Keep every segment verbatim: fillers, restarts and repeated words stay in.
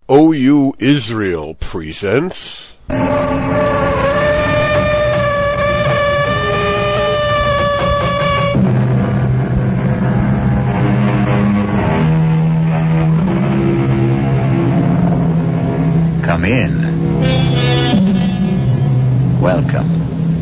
O U Israel presents Come in. Welcome.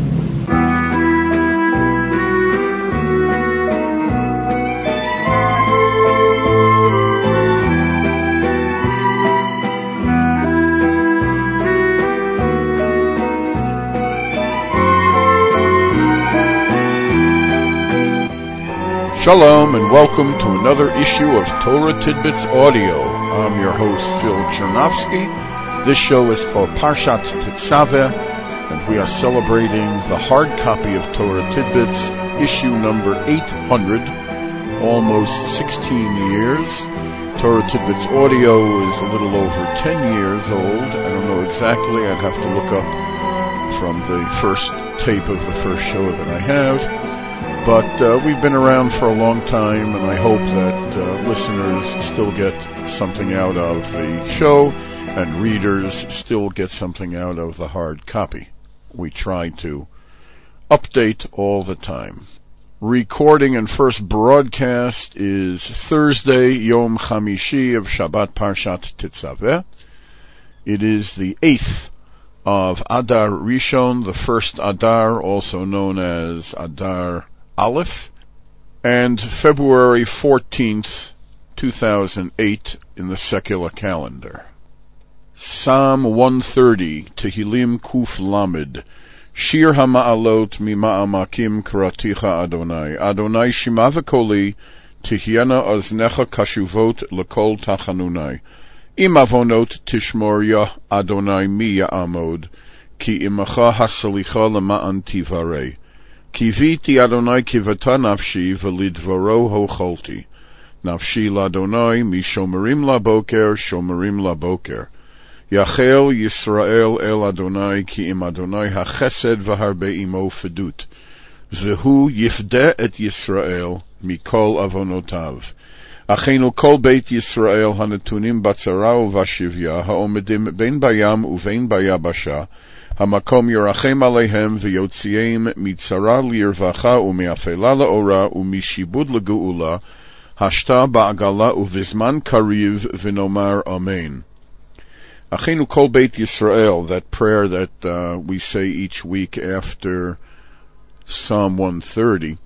Shalom and welcome to another issue of Torah Tidbits Audio. I'm your host Phil Chernovsky. This show is for Parshat Tetzaveh, and we are celebrating the hard copy of Torah Tidbits, issue number eight hundred, almost sixteen years. Torah Tidbits Audio is a little over ten years old. I don't know exactly. I'd have to look up from the first tape of the first show that I have. But uh, we've been around for a long time, and I hope that uh, listeners still get something out of the show, and readers still get something out of the hard copy. We try to update all the time. Recording and first broadcast is Thursday, Yom Chamishi of Shabbat Parshat Tetzaveh. It is the eighth of Adar Rishon, the first Adar, also known as Adar Aleph, and February fourteenth, two thousand eight in the secular calendar. Psalm one thirty, Tehillim Kuf Lamed, Shir HaMa'alot Mima'amakim Karaticha Adonai, Adonai Shima V'koli, Tihyana Oznecha Kashuvot L'kol Tachanunai, Im Avonot Tishmor Yah Adonai Mi Ya'amod, Ki Imacha Hasalicha L'ma'an Tivarei, Kiviti Adonai kivata nafshi v'lidvaro hocholti. Nafshi l'Adonai mishomerim laboker shomerim laboker. Yachel Yisrael el Adonai ki im Adonai hachesed v'harbe imo fedut. V'hu yifde et Yisrael mikol avonotav. Achenu kol beit Yisrael hanetunim batzara uvashivya haomedim bein bayam uvein bayabasha. Hamakom yorachem aleihem v'yotziim mitzara lirvacha u'me'afela la'ora u'mishibud l'geula hashta ba'agala u'vizman kariv v'nomar amen. Achenu kol beit Yisrael, that prayer that uh, we say each week after Psalm one thirty,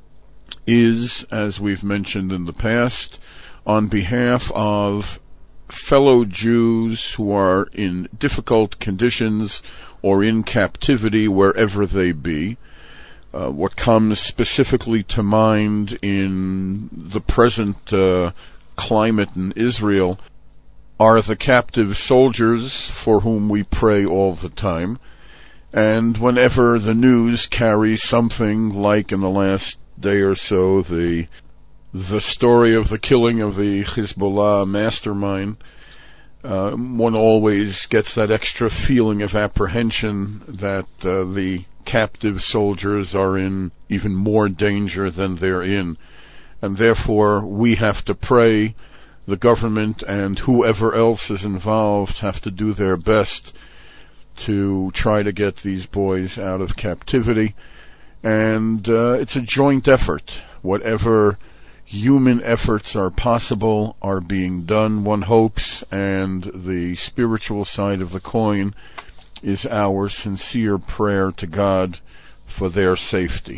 is, as we've mentioned in the past, on behalf of fellow Jews who are in difficult conditions or in captivity wherever they be. Uh, what comes specifically to mind in the present uh, climate in Israel are the captive soldiers for whom we pray all the time. And whenever the news carries something like in the last day or so, the the story of the killing of the Hezbollah mastermind, Uh, one always gets that extra feeling of apprehension that uh, the captive soldiers are in even more danger than they're in. And therefore, we have to pray. The government and whoever else is involved have to do their best to try to get these boys out of captivity. And uh, it's a joint effort. Whatever human efforts are possible are being done, one hopes, and the spiritual side of the coin is our sincere prayer to God for their safety.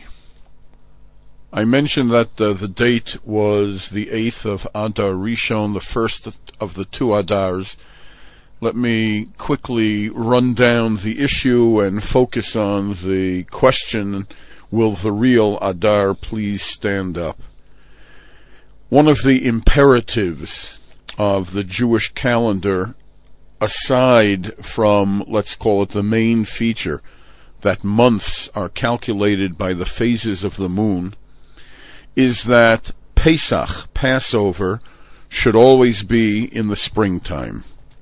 I mentioned that uh, the date was the eighth of Adar Rishon, the first of the two Adars. Let me quickly run down the issue and focus on the question, will the real Adar please stand up? One of the imperatives of the Jewish calendar, aside from, let's call it the main feature, that months are calculated by the phases of the moon, is that Pesach, Passover, should always be in the springtime.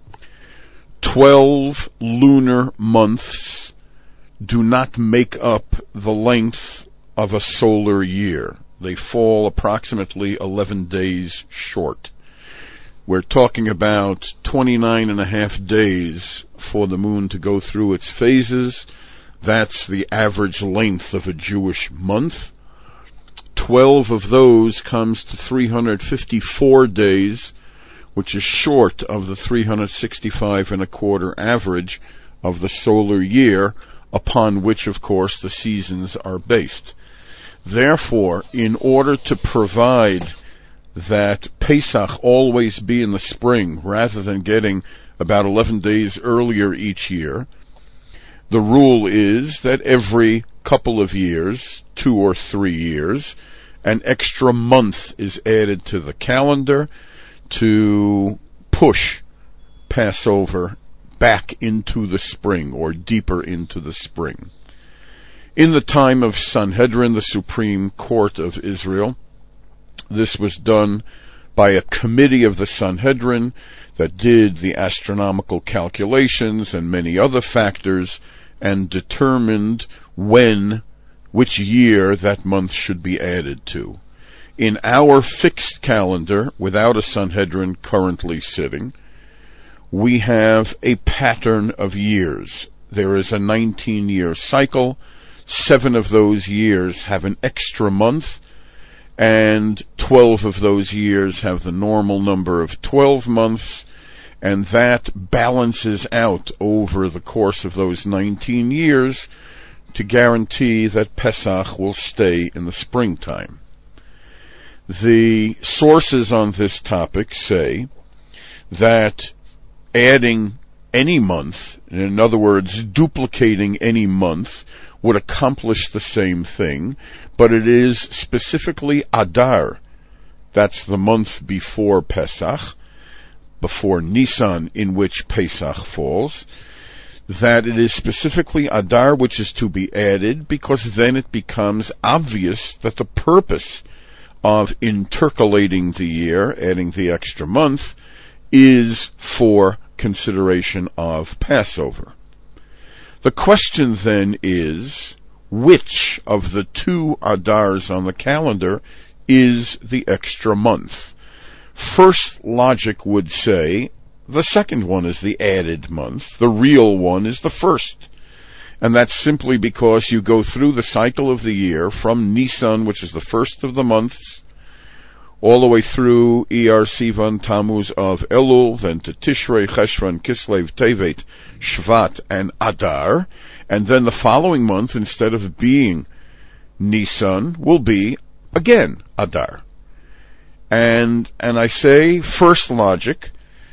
Twelve lunar months do not make up the length of a solar year. They fall approximately eleven days short. We're talking about twenty-nine and a half days for the moon to go through its phases. That's the average length of a Jewish month. Twelve of those comes to three hundred fifty-four days, which is short of the three hundred sixty-five and a quarter average of the solar year, upon which, of course, the seasons are based. Therefore, in order to provide that Pesach always be in the spring rather than getting about eleven days earlier each year, the rule is that every couple of years, two or three years, an extra month is added to the calendar to push Passover back into the spring or deeper into the spring. In the time of Sanhedrin, the Supreme Court of Israel, this was done by a committee of the Sanhedrin that did the astronomical calculations and many other factors and determined when, which year that month should be added to. In our fixed calendar, without a Sanhedrin currently sitting, we have a pattern of years. There is a nineteen-year cycle. Seven of those years have an extra month, and twelve of those years have the normal number of twelve months, and that balances out over the course of those nineteen years to guarantee that Pesach will stay in the springtime. The sources on this topic say that adding any month, in other words, duplicating any month, would accomplish the same thing, but it is specifically Adar, that's the month before Pesach, before Nisan, in which Pesach falls, that it is specifically Adar which is to be added, because then it becomes obvious that the purpose of intercalating the year, adding the extra month, is for consideration of Passover. The question then is, which of the two Adars on the calendar is the extra month? First logic would say the second one is the added month, the real one is the first. And that's simply because you go through the cycle of the year from Nisan, which is the first of the months, all the way through Iyar, Sivan, Tammuz of Elul, then to Tishrei, Cheshvan, Kislev, Tevet, Shvat, and Adar. And then the following month, instead of being Nisan, will be, again, Adar. And, and I say first logic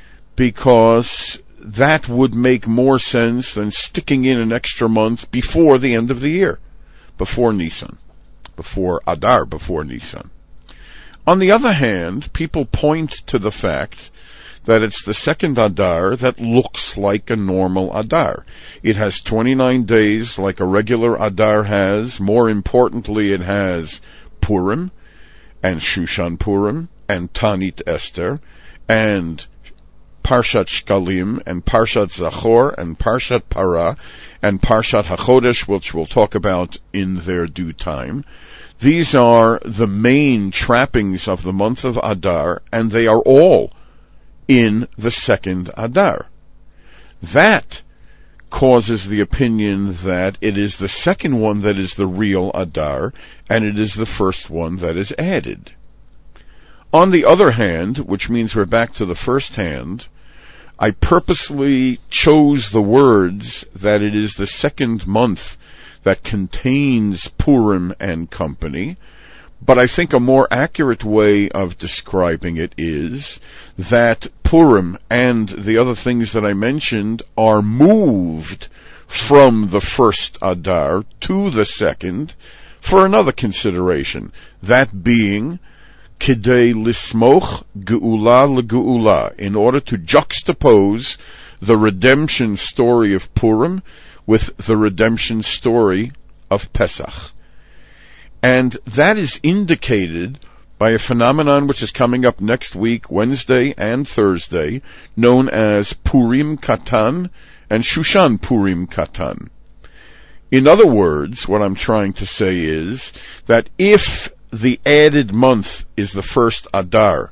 because that would make more sense than sticking in an extra month before the end of the year, before Nisan, before Adar, before Nisan. On the other hand, people point to the fact that it's the second Adar that looks like a normal Adar. It has twenty-nine days like a regular Adar has. More importantly, it has Purim and Shushan Purim and Tanit Esther and Parshat Shkalim and Parshat Zachor and Parshat Parah and Parshat HaChodesh, which we'll talk about in their due time. These are the main trappings of the month of Adar, and they are all in the second Adar. That causes the opinion that it is the second one that is the real Adar, and it is the first one that is added. On the other hand, which means we're back to the first hand, I purposely chose the words that it is the second month that contains Purim and company, but I think a more accurate way of describing it is that Purim and the other things that I mentioned are moved from the first Adar to the second for another consideration, that being Kidei Lismoch Geula L'Geula, in order to juxtapose the redemption story of Purim with the redemption story of Pesach. And that is indicated by a phenomenon which is coming up next week, Wednesday and Thursday, known as Purim Katan and Shushan Purim Katan. In other words, what I'm trying to say is that if the added month is the first Adar,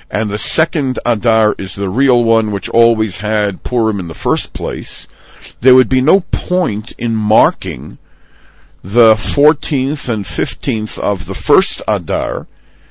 and the second Adar is the real one, which always had Purim in the first place, there would be no point in marking the fourteenth and fifteenth of the first Adar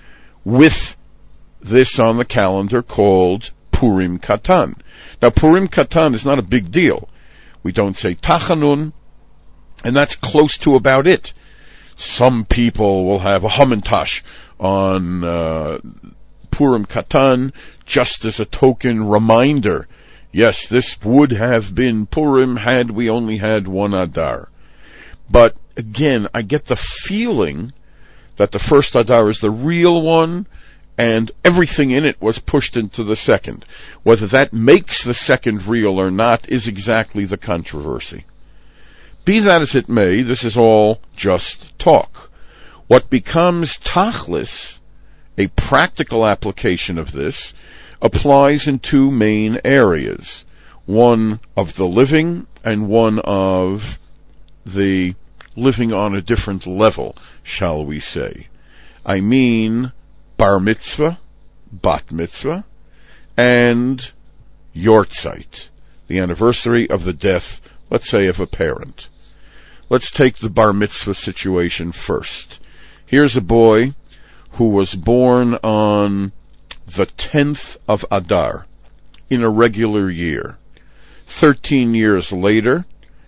with this on the calendar called Purim Katan. Now, Purim Katan is not a big deal. We don't say Tachanun, and that's close to about it. Some people will have a Hamantash on uh, Purim Katan just as a token reminder. Yes, this would have been Purim had we only had one Adar. But again, I get the feeling that the first Adar is the real one, and everything in it was pushed into the second. Whether that makes the second real or not is exactly the controversy. Be that as it may, this is all just talk. What becomes tachlis, a practical application of this, applies in two main areas. One of the living and one of the living on a different level, shall we say. I mean bar mitzvah, bat mitzvah, and yortzeit, the anniversary of the death, let's say, of a parent. Let's take the bar mitzvah situation first. Here's a boy who was born on the tenth of Adar in a regular year. Thirteen years later,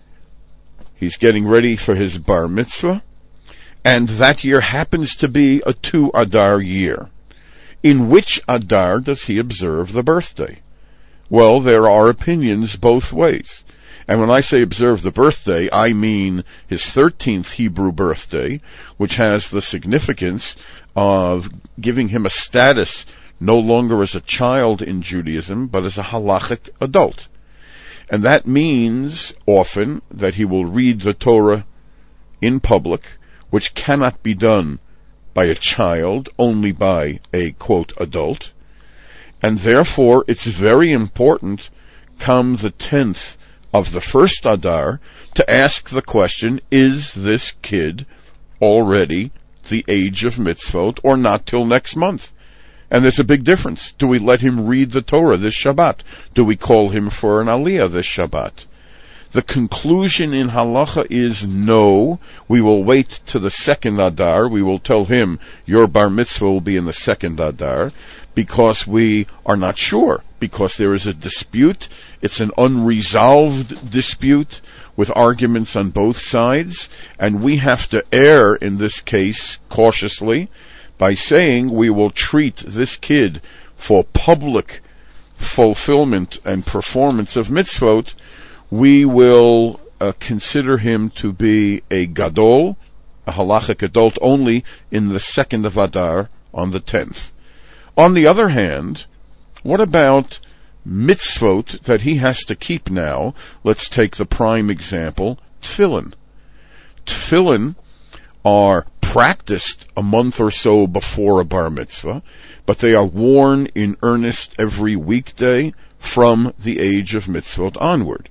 he's getting ready for his bar mitzvah, and that year happens to be a two Adar year. In which Adar does he observe the birthday? Well, there are opinions both ways. And when I say observe the birthday, I mean his thirteenth Hebrew birthday, which has the significance of giving him a status no longer as a child in Judaism, but as a halachic adult. And that means often that he will read the Torah in public, which cannot be done by a child, only by a, quote, adult. And therefore, it's very important, come the tenth of the first Adar, to ask the question, is this kid already the age of mitzvot or not till next month? And there's a big difference. Do we let him read the Torah this Shabbat? Do we call him for an aliyah this Shabbat? The conclusion in halacha is no. We will wait to the second Adar. We will tell him your bar mitzvah will be in the second Adar, because we are not sure, because there is a dispute. It's an unresolved dispute with arguments on both sides, and we have to err in this case cautiously by saying we will treat this kid for public fulfillment and performance of mitzvot. We will uh, consider him to be a gadol, a halachic adult, only in the second of Adar on the tenth. On the other hand, what about mitzvot that he has to keep now? Let's take the prime example, tefillin. Tefillin are practiced a month or so before a bar mitzvah, but they are worn in earnest every weekday from the age of mitzvot onward.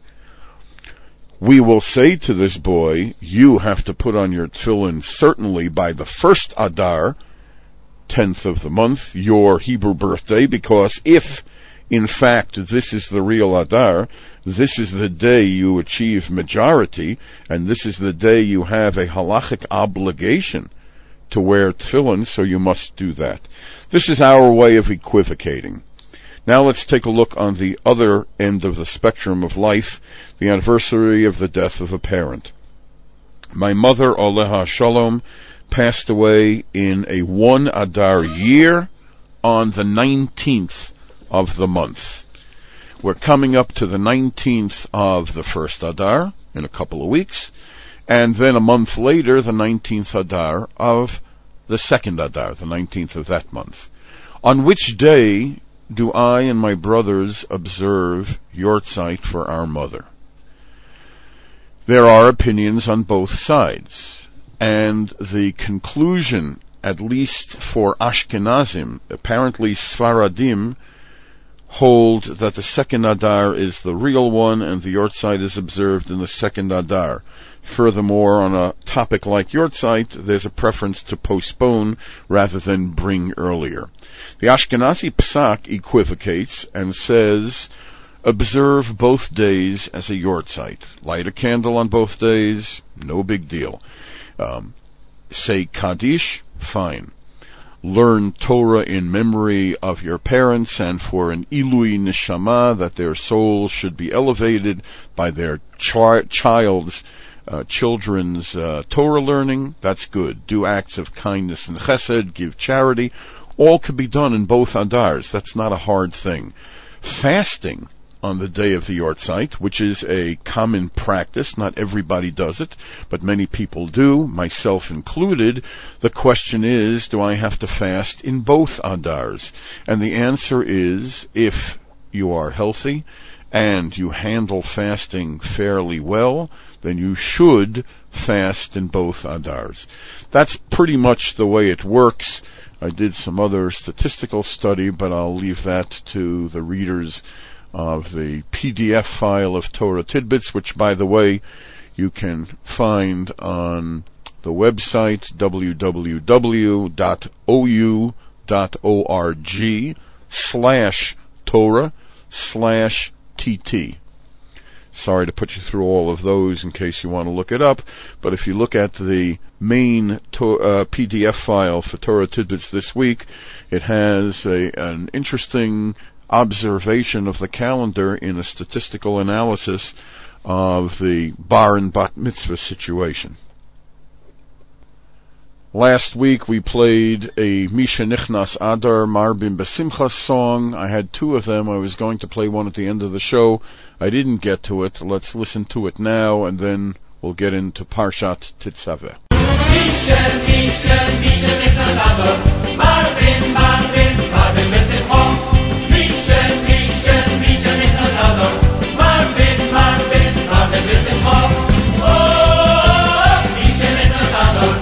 We will say to this boy, you have to put on your tefillin certainly by the first Adar, tenth of the month, your Hebrew birthday, because if, in fact, this is the real Adar, this is the day you achieve majority, and this is the day you have a halachic obligation to wear tefillin, so you must do that. This is our way of equivocating. Now let's take a look on the other end of the spectrum of life, the anniversary of the death of a parent. My mother, Aleha Shalom, passed away in a one Adar year on the nineteenth of the month. We're coming up to the nineteenth of the first Adar in a couple of weeks, and then a month later, the nineteenth Adar of the second Adar, the nineteenth of that month. On which day do I and my brothers observe Yortzeit for our mother? There are opinions on both sides, and the conclusion, at least for Ashkenazim, apparently Sfaradim, hold that the second Adar is the real one and the Yortzeit is observed in the second Adar. Furthermore, on a topic like Yortzeit, there's a preference to postpone rather than bring earlier. The Ashkenazi Psak equivocates and says, observe both days as a Yortzeit. Light a candle on both days, no big deal. Um, say Kaddish, fine. Learn Torah in memory of your parents and for an Ilui Neshama, that their souls should be elevated by their chi- child's, uh, children's uh, Torah learning. That's good. Do acts of kindness and chesed, give charity. All could be done in both Adars. That's not a hard thing. Fasting on the day of the Yortzeit, which is a common practice. Not everybody does it, but many people do, myself included. The question is, do I have to fast in both Adars? And the answer is, if you are healthy and you handle fasting fairly well, then you should fast in both Adars. That's pretty much the way it works. I did some other statistical study, but I'll leave that to the readers of the P D F file of Torah Tidbits, which, by the way, you can find on the website w w w dot o u dot org slash Torah slash T T. Sorry to put you through all of those in case you want to look it up, but if you look at the main to, uh, P D F file for Torah Tidbits this week, it has a, an interesting observation of the calendar in a statistical analysis of the bar and bat mitzvah situation. Last week we played a Misha Nichnas Adar Marbim Besimchas song. I had two of them. I was going to play one at the end of the show. I didn't get to it. Let's listen to it now, and then we'll get into Parshat Tetzaveh. Misha, Misha, Misha Nichnas Adar Marbim, Marbim, Marbim Besimchas. Misha, Misha, Misha Nichnas Adar Marbim, Marbim, Marbim Besimchas. Oh, Misha Nichnas Adar.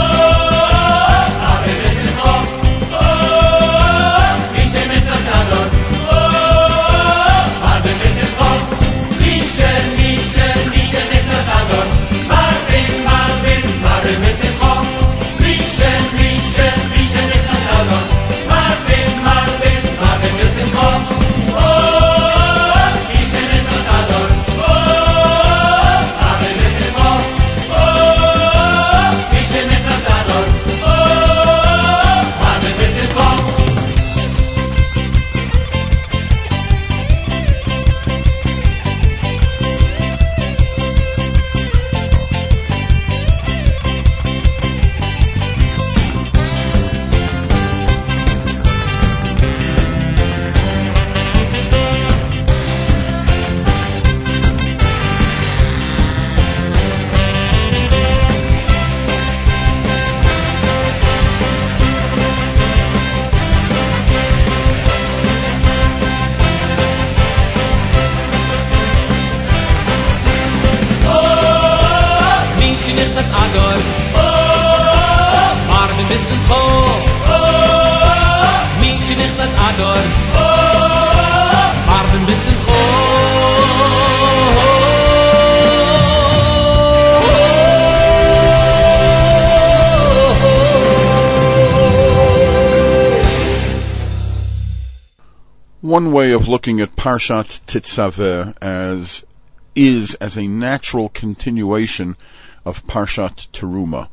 One way of looking at Parshat Tetzaveh as is as a natural continuation of Parshat Teruma.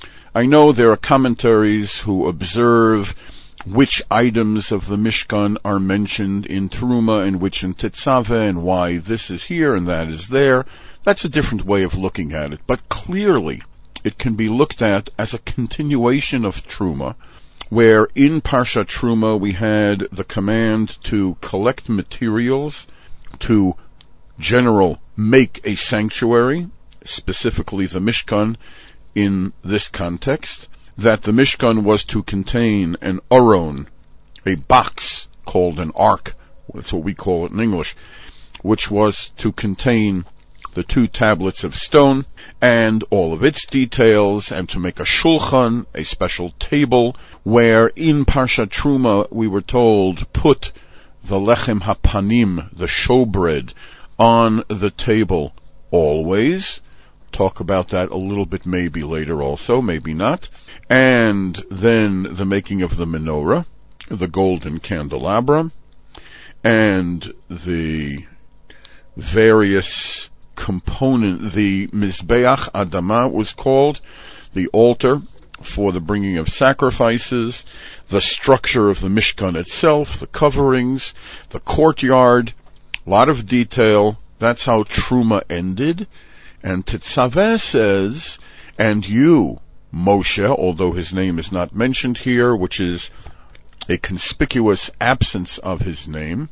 I know there are commentaries who observe which items of the Mishkan are mentioned in Teruma and which in Tetzaveh, and why this is here and that is there. That's a different way of looking at it, but clearly it can be looked at as a continuation of Teruma, where in Parshat Teruma we had the command to collect materials, to general make a sanctuary, specifically the Mishkan in this context, that the Mishkan was to contain an aron, a box called an ark, that's what we call it in English, which was to contain the two tablets of stone and all of its details, and to make a shulchan, a special table, where in Parshat Teruma we were told, put the lechem hapanim, the showbread, on the table always. Talk about that a little bit maybe later also, maybe not. And then the making of the menorah, the golden candelabra, and the various component, the Mizbeach Adama was called, the altar for the bringing of sacrifices, the structure of the Mishkan itself, the coverings, the courtyard, a lot of detail. That's how Truma ended. And Tetzaveh says, and you, Moshe, although his name is not mentioned here, which is a conspicuous absence of his name,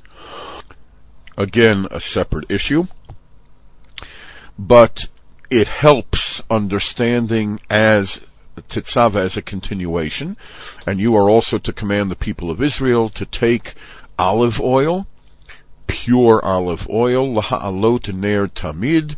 again, a separate issue, but it helps understanding as Tetzaveh as a continuation. And you are also to command the people of Israel to take olive oil, pure olive oil, laha'alot ner tamid,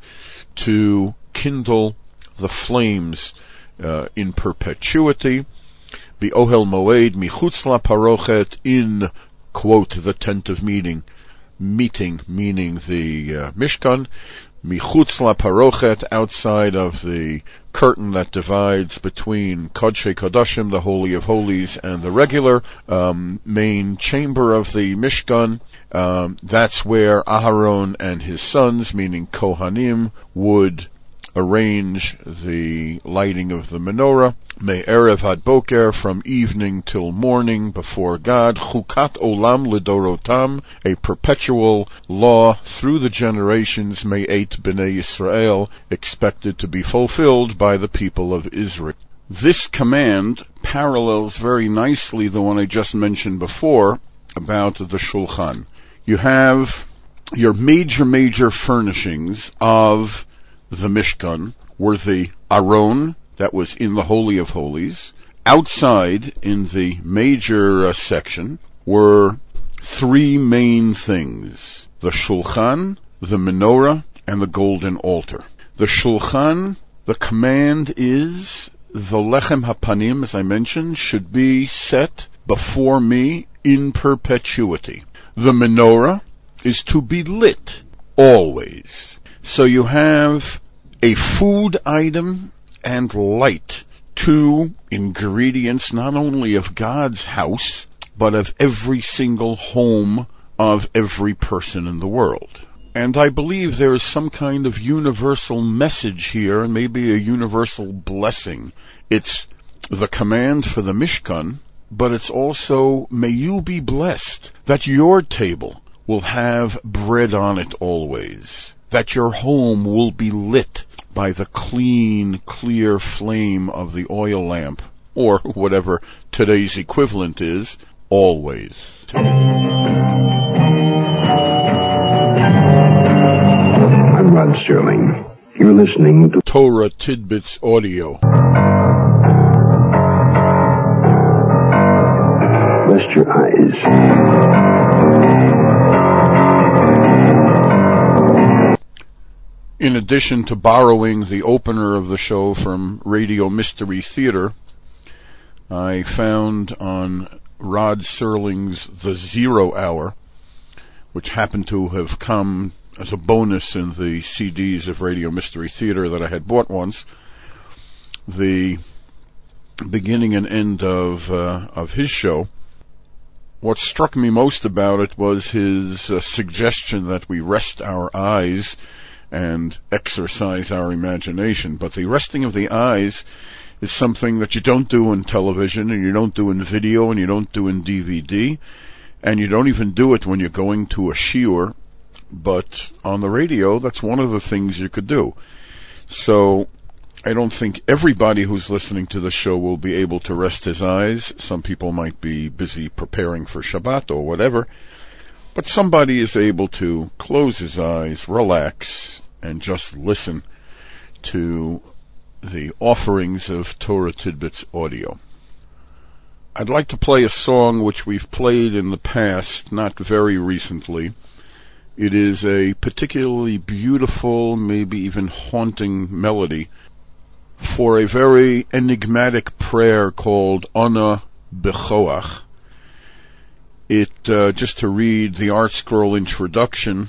to kindle the flames uh, in perpetuity. The Ohel Moed michutz la parochet, in, quote, the tent of meeting, meeting, meaning the uh, Mishkan, michutz la parochet, outside of the curtain that divides between Kodshei Kodashim, the Holy of Holies, and the regular um, main chamber of the Mishkan. Um, that's where Aharon and his sons, meaning Kohanim, would arrange the lighting of the menorah. Me'erev ad boker, from evening till morning before God. Chukat olam lidorotam, a perpetual law through the generations. Me'et b'nei Yisrael, expected to be fulfilled by the people of Israel. This command parallels very nicely the one I just mentioned before about the Shulchan. You have your major, major furnishings of the Mishkan were the Aron, that was in the Holy of Holies. Outside, in the major uh, section, were three main things: the Shulchan, the Menorah, and the golden altar. The Shulchan, the command is, the Lechem Hapanim, as I mentioned, should be set before me in perpetuity. The Menorah is to be lit always. So you have a food item and light, two ingredients not only of God's house, but of every single home of every person in the world. And I believe there is some kind of universal message here, and maybe a universal blessing. It's the command for the Mishkan, but it's also, may you be blessed that your table will have bread on it always, that your home will be lit by the clean, clear flame of the oil lamp, or whatever today's equivalent is, always. I'm Rod Sterling. You're listening to Torah Tidbits Audio. Rest your eyes. In addition to borrowing the opener of the show from Radio Mystery Theater, I found on Rod Serling's The Zero Hour, which happened to have come as a bonus in the C Ds of Radio Mystery Theater that I had bought once, the beginning and end of uh, of his show. What struck me most about it was his uh, suggestion that we rest our eyes and exercise our imagination. But the resting of the eyes is something that you don't do in television, and you don't do in video, and you don't do in D V D, and you don't even do it when you're going to a shiur. But on the radio, that's one of the things you could do. So I don't think everybody who's listening to the show will be able to rest his eyes. Some people might be busy preparing for Shabbat or whatever. But somebody is able to close his eyes, relax, and just listen to the offerings of Torah Tidbits Audio. I'd like to play a song which we've played in the past, not very recently. It is a particularly beautiful, maybe even haunting melody for a very enigmatic prayer called Ana B'Choach. It, uh, just to read the Art Scroll introduction,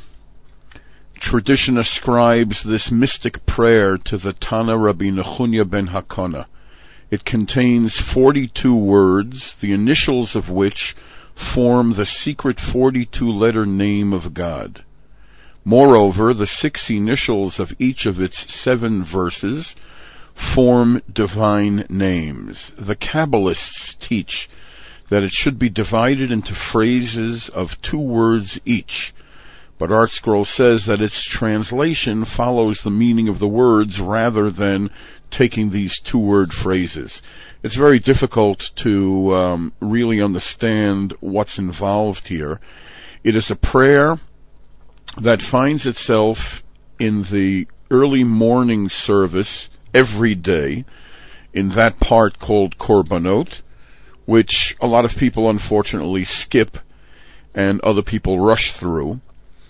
tradition ascribes this mystic prayer to the Tana Rabbi Nechunya ben Hakana. It contains forty-two words, the initials of which form the secret forty-two letter name of God. Moreover, the six initials of each of its seven verses form divine names. The Kabbalists teach that it should be divided into phrases of two words each, but Art Scroll says that its translation follows the meaning of the words rather than taking these two-word phrases. It's very difficult to um, really understand what's involved here. It is a prayer that finds itself in the early morning service every day, in that part called Korbanot, which a lot of people unfortunately skip and other people rush through.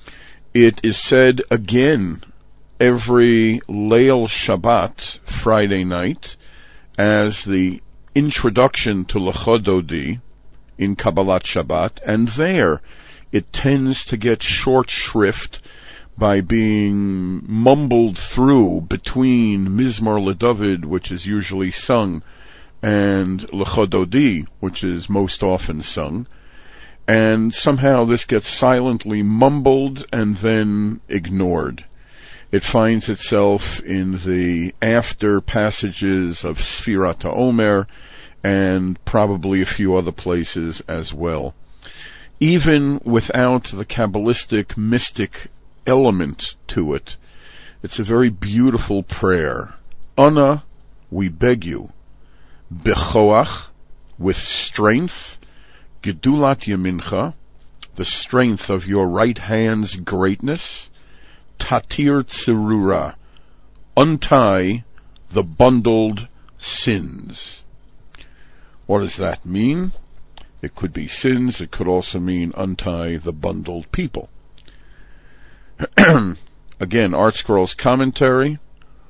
It is said again every Leil Shabbat, Friday night, as the introduction to Lecha Dodi in Kabbalat Shabbat, and there it tends to get short shrift by being mumbled through between Mizmor LeDavid, which is usually sung, and Lecha Dodi, which is most often sung. And somehow this gets silently mumbled and then ignored. It finds itself in the after passages of Sfirat HaOmer and probably a few other places as well. Even without the Kabbalistic mystic element to it, it's a very beautiful prayer. Ana, we beg you, bechoach, with strength, gedulat yamincha, the strength of your right hand's greatness, tatir tzirura, untie the bundled sins. What does that mean? It could be sins, it could also mean untie the bundled people. Again, Art Scroll's commentary.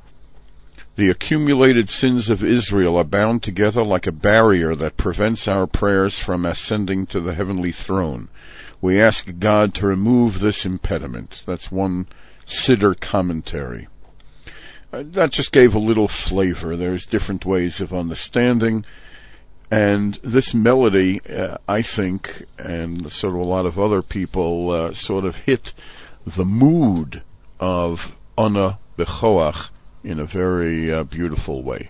The accumulated sins of Israel are bound together like a barrier that prevents our prayers from ascending to the heavenly throne. We ask God to remove this impediment. That's one Siddur commentary. Uh, that just gave a little flavor. There's different ways of understanding. And this melody, uh, I think, and sort of a lot of other people, uh, sort of hit the mood of Ana Bechoach in a very uh, beautiful way.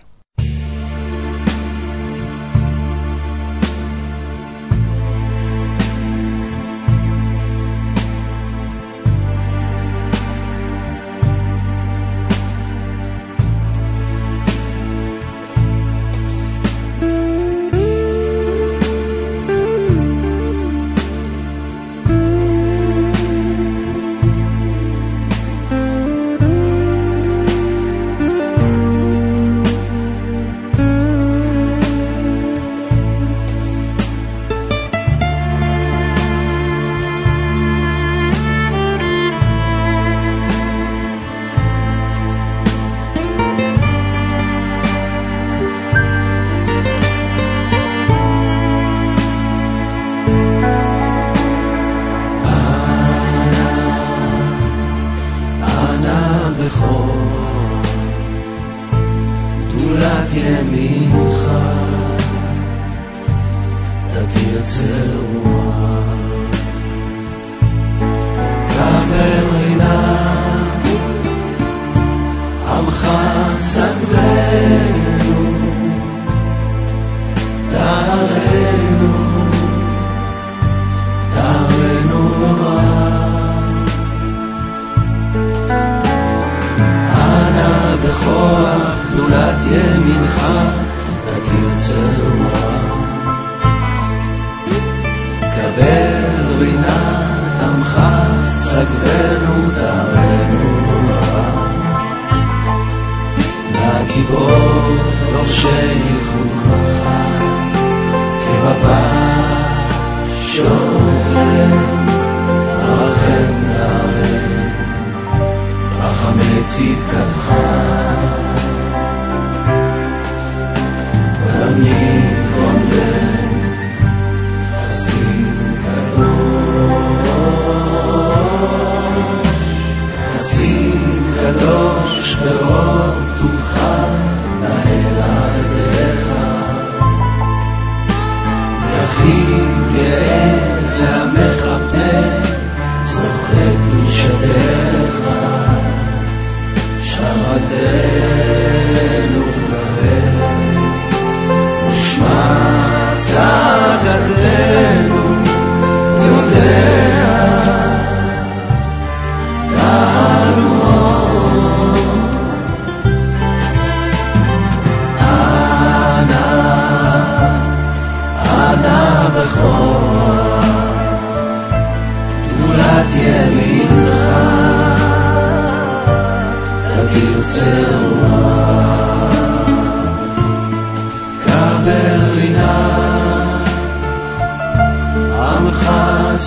Thank you.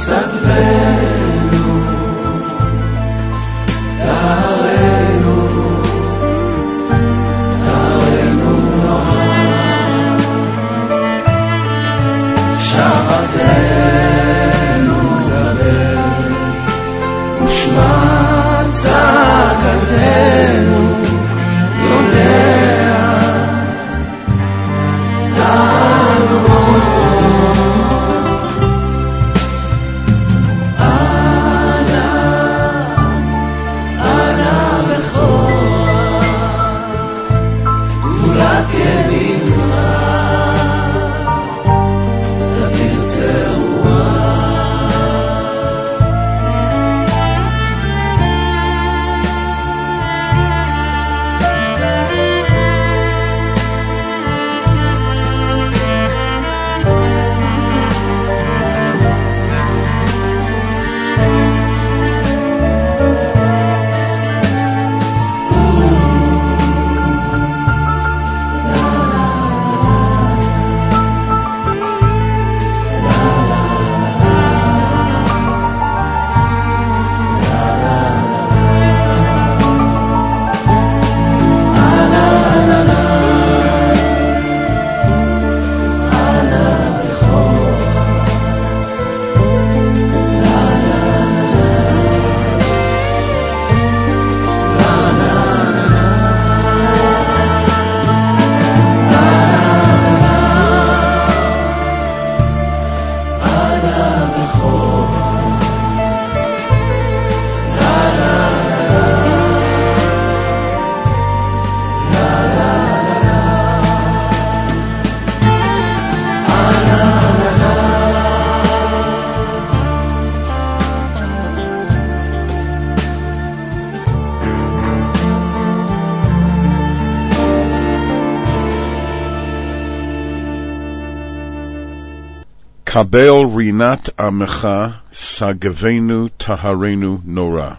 Kabel rinat amecha sagavenu taharenu nora.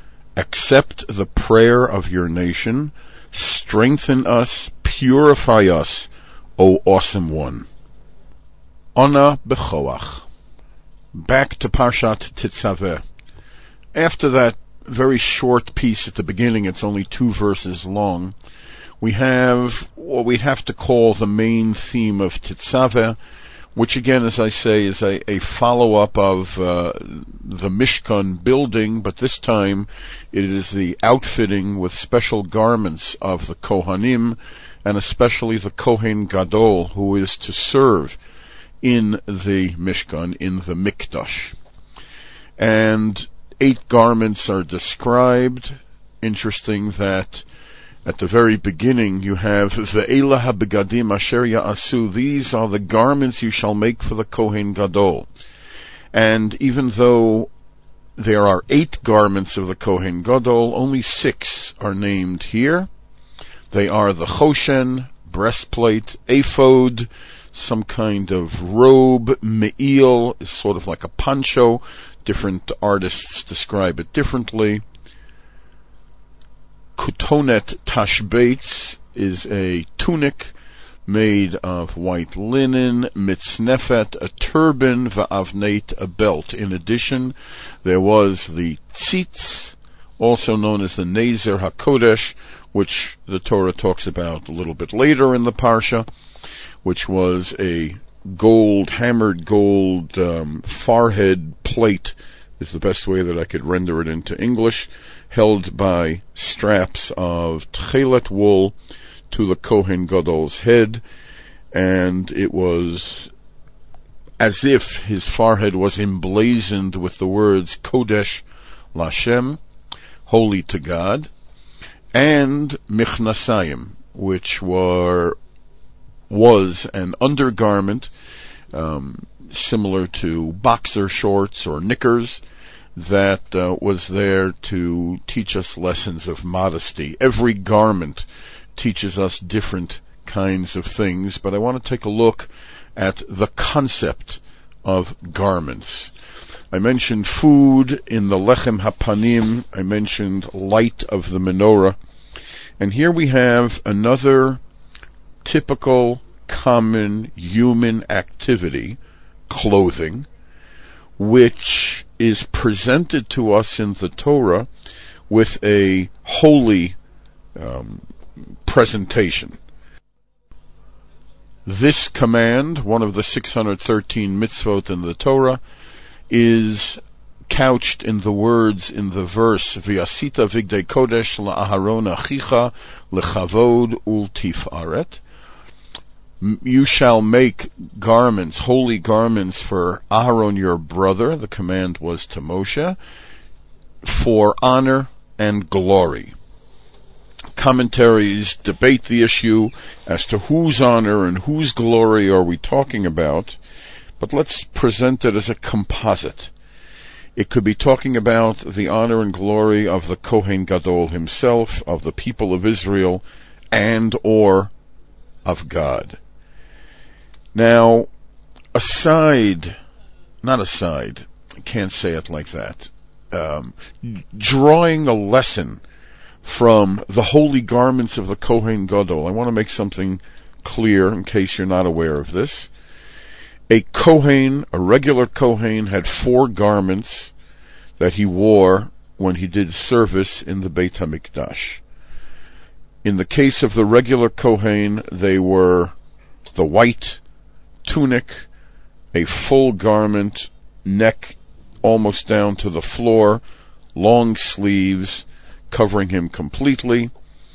Accept the prayer of your nation. Strengthen us, purify us, O awesome one. Ona bechoach. Back to Parshat Tetzaveh. After that very short piece at the beginning, it's only two verses long, we have what we have to call the main theme of Tetzaveh, which again, as I say, is a, a follow-up of uh, the Mishkan building, but this time it is the outfitting with special garments of the Kohanim, and especially the Kohen Gadol, who is to serve in the Mishkan, in the Mikdash. And eight garments are described. Interesting that at the very beginning you have Ve'ela habegadim asher ya'asu. These are the garments you shall make for the Kohen Gadol. And even though there are eight garments of the Kohen Gadol, only six are named here. They are the Choshen, breastplate, ephod, some kind of robe, me'il, is sort of like a poncho. Different artists describe it differently. Kutonet tashbeitz is a tunic made of white linen, mitznefet, a turban, va'avneit, a belt. In addition, there was the tzitz, also known as the Nezer HaKodesh, which the Torah talks about a little bit later in the Parsha, which was a gold, hammered gold um, forehead plate, is the best way that I could render it into English, held by straps of tchelet wool to the Kohen Gadol's head, and it was as if his forehead was emblazoned with the words Kodesh Lashem, holy to God, and Michnasayim, which were was an undergarment um, similar to boxer shorts or knickers that uh, was there to teach us lessons of modesty. Every garment teaches us different kinds of things, but I want to take a look at the concept of garments. I mentioned food in the Lechem HaPanim. I mentioned light of the menorah. And here we have another typical, common human activity, clothing, which is presented to us in the Torah with a holy um, presentation. This command, one of the six hundred thirteen mitzvot in the Torah, is couched in the words in the verse, V'yasita vigdei kodesh la'aharon achicha lechavod ultifaret. You shall make garments, holy garments for Aharon your brother, the command was to Moshe, for honor and glory. Commentaries debate the issue as to whose honor and whose glory are we talking about, but let's present it as a composite. It could be talking about the honor and glory of the Kohen Gadol himself, of the people of Israel, and or of God. Now, aside, not aside, I can't say it like that, um, drawing a lesson from the holy garments of the Kohen Gadol, I want to make something clear in case you're not aware of this. A Kohen, a regular Kohen, had four garments that he wore when he did service in the Beit HaMikdash. In the case of the regular Kohen, they were the white tunic, a full garment, neck almost down to the floor, long sleeves covering him completely,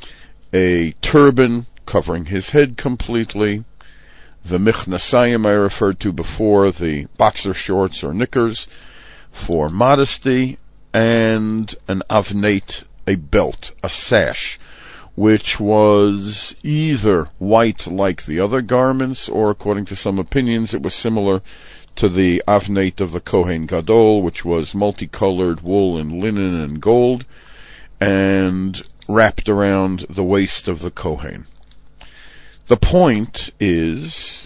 a turban covering his head completely, the michnasayim I referred to before, the boxer shorts or knickers for modesty, and an avnate, a belt, a sash, which was either white like the other garments, or according to some opinions, it was similar to the avnate of the Kohen Gadol, which was multicolored wool and linen and gold, and wrapped around the waist of the Kohen. The point is,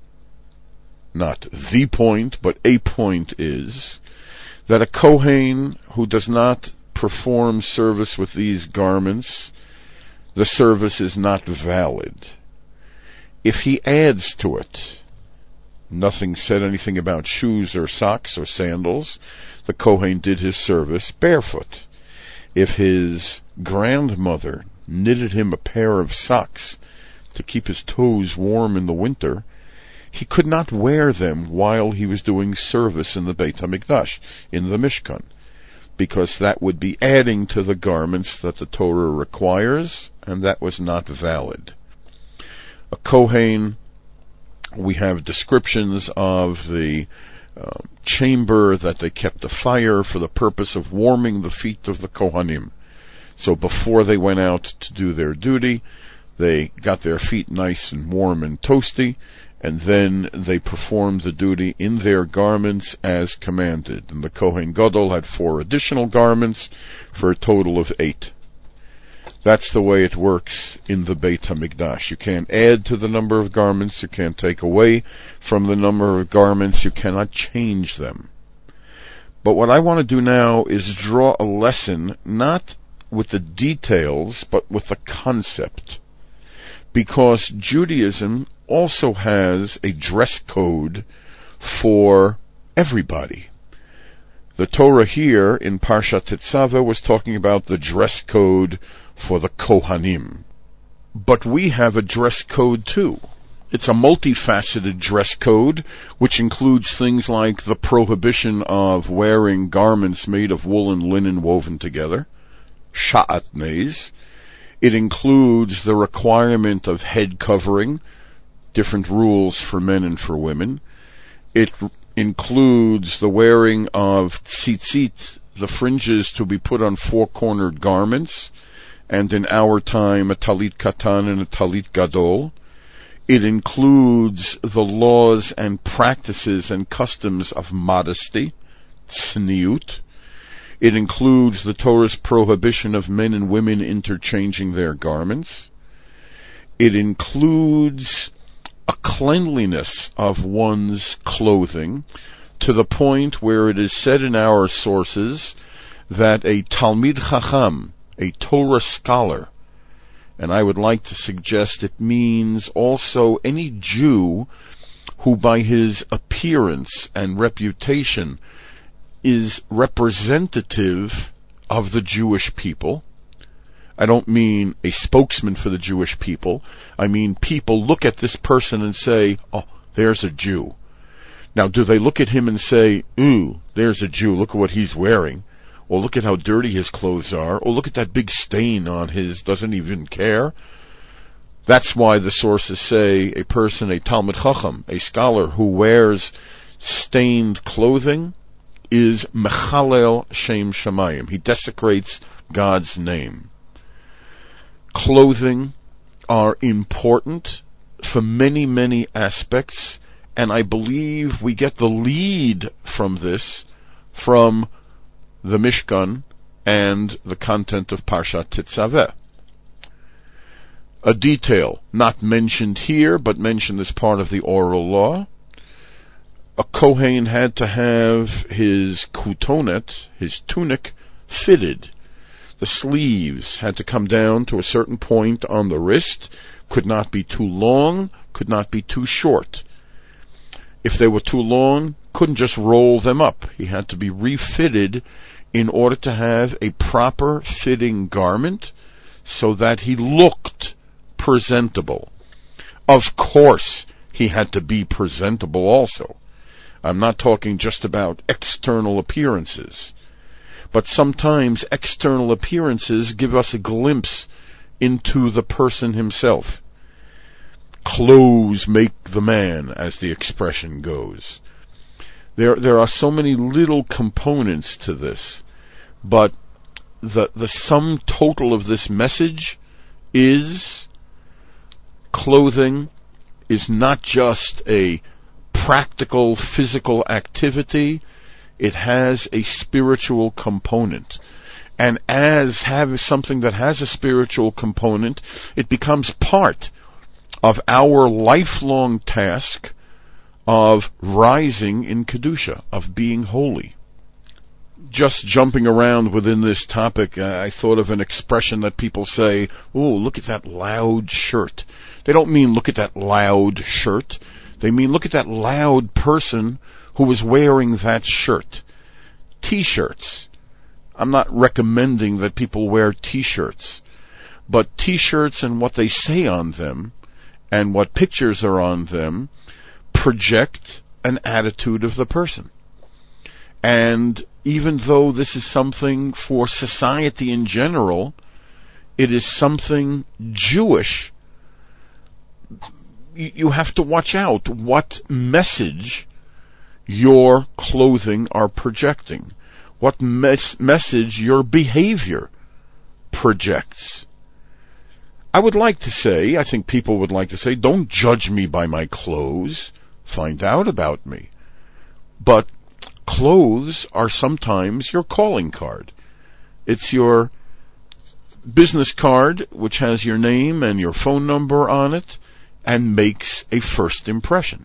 not the point, but a point is, that a Kohen who does not perform service with these garments, the service is not valid. If he adds to it, nothing said anything about shoes or socks or sandals, the Kohen did his service barefoot. If his grandmother knitted him a pair of socks to keep his toes warm in the winter, he could not wear them while he was doing service in the Beit HaMikdash, in the Mishkan, because that would be adding to the garments that the Torah requires, and that was not valid. A Kohen, we have descriptions of the uh, chamber that they kept afire for the purpose of warming the feet of the Kohanim. So before they went out to do their duty, they got their feet nice and warm and toasty, and then they performed the duty in their garments as commanded. And the Kohen Gadol had four additional garments for a total of eight. That's the way it works in the Beit HaMikdash. You can't add to the number of garments, you can't take away from the number of garments, you cannot change them. But what I want to do now is draw a lesson, not with the details, but with the concept. Because Judaism also has a dress code for everybody. The Torah here in Parshat Tetzaveh was talking about the dress code for the Kohanim. But we have a dress code too. It's a multifaceted dress code, which includes things like the prohibition of wearing garments made of wool and linen woven together, sha'atnez. It includes the requirement of head covering, different rules for men and for women. It r- includes the wearing of tzitzit, the fringes to be put on four-cornered garments, and in our time a talit katan and a talit gadol. It includes the laws and practices and customs of modesty, tzniut. It includes the Torah's prohibition of men and women interchanging their garments. It includes a cleanliness of one's clothing to the point where it is said in our sources that a Talmid Chacham, a Torah scholar, and I would like to suggest it means also any Jew who by his appearance and reputation is representative of the Jewish people. I don't mean a spokesman for the Jewish people. I mean people look at this person and say, oh, there's a Jew. Now, do they look at him and say, ooh, there's a Jew, look at what he's wearing, or look at how dirty his clothes are, or look at that big stain on his, doesn't even care? That's why the sources say a person, a Talmid Chacham, a scholar who wears stained clothing is Mechalel Shem Shamayim. He desecrates God's name. Clothing are important for many, many aspects, and I believe we get the lead from this from the Mishkan and the content of Parshat Tetzaveh. A detail not mentioned here, but mentioned as part of the oral law. A Kohen had to have his kutonet, his tunic, fitted. The sleeves had to come down to a certain point on the wrist, could not be too long, could not be too short. If they were too long, couldn't just roll them up. He had to be refitted in order to have a proper fitting garment so that he looked presentable. Of course, he had to be presentable also. I'm not talking just about external appearances. But sometimes external appearances give us a glimpse into the person himself. Clothes make the man, as the expression goes. There, there are so many little components to this, but the, the sum total of this message is clothing is not just a practical physical activity. It has a spiritual component. And as having something that has a spiritual component, it becomes part of our lifelong task of rising in Kedusha, of being holy. Just jumping around within this topic, uh, I thought of an expression that people say, oh, look at that loud shirt. They don't mean look at that loud shirt. They mean look at that loud person who was wearing that shirt. T-shirts. I'm not recommending that people wear T-shirts, but T-shirts and what they say on them and what pictures are on them project an attitude of the person. And even though this is something for society in general, it is something Jewish. You have to watch out what message your clothing are projecting, what mes- message your behavior projects. I would like to say, I think people would like to say, don't judge me by my clothes, find out about me. But clothes are sometimes your calling card. It's your business card, which has your name and your phone number on it, and makes a first impression.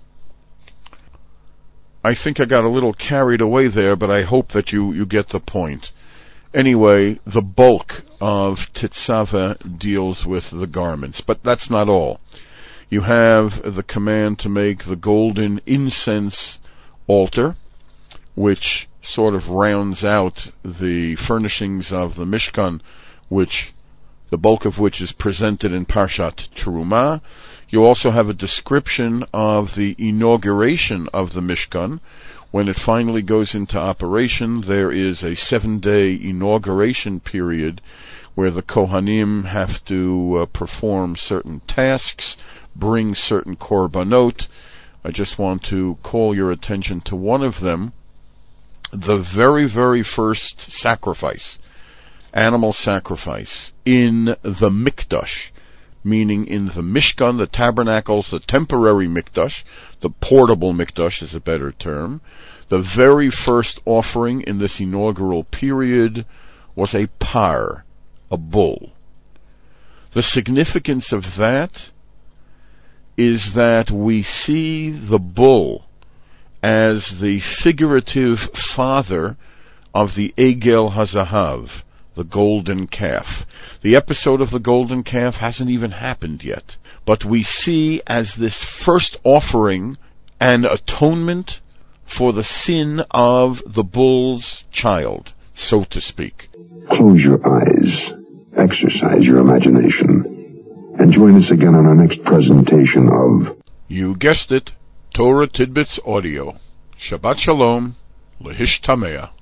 I think I got a little carried away there, but I hope that you, you get the point. Anyway, the bulk of Tetzaveh deals with the garments, but that's not all. You have the command to make the golden incense altar, which sort of rounds out the furnishings of the Mishkan, which the bulk of which is presented in Parshat Terumah. You also have a description of the inauguration of the Mishkan. When it finally goes into operation, there is a seven-day inauguration period where the Kohanim have to uh, perform certain tasks, bring certain korbanot. I just want to call your attention to one of them. The very, very first sacrifice, animal sacrifice, in the Mikdash, meaning in the Mishkan, the tabernacles, the temporary Mikdash, the portable Mikdash is a better term. The very first offering in this inaugural period was a par, a bull. The significance of that is that we see the bull as the figurative father of the Egel HaZahav, the golden calf. The episode of the golden calf hasn't even happened yet, but we see as this first offering an atonement for the sin of the bull's child, so to speak. Close your eyes, exercise your imagination, and join us again on our next presentation of... You guessed it, Torah Tidbits Audio. Shabbat Shalom, Lehishtameah.